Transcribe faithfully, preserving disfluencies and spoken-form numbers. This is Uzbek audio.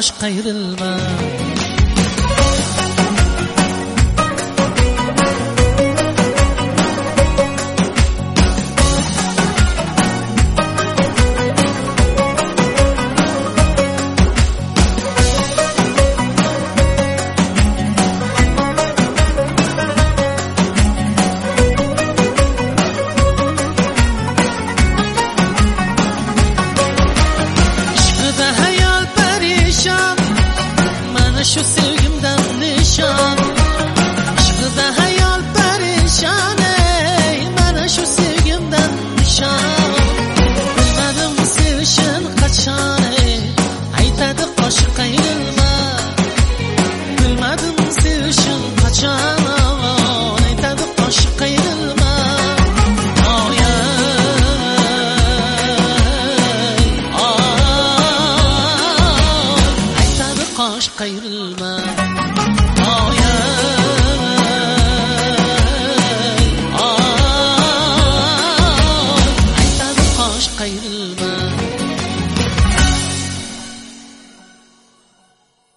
qosh qayrilma. Şu sevgimden nişan, aşkıda hayal perişan, ey bana şu sevgimden nişan. Bilmedim sevişin kaçan, ey aytadı qosh qayrilma. Bilmedim sevişin kaçan, aytadı qosh qayrilma. Oy aytadı qosh qayrilma. Oh yeah, aytadı qosh qayrilma.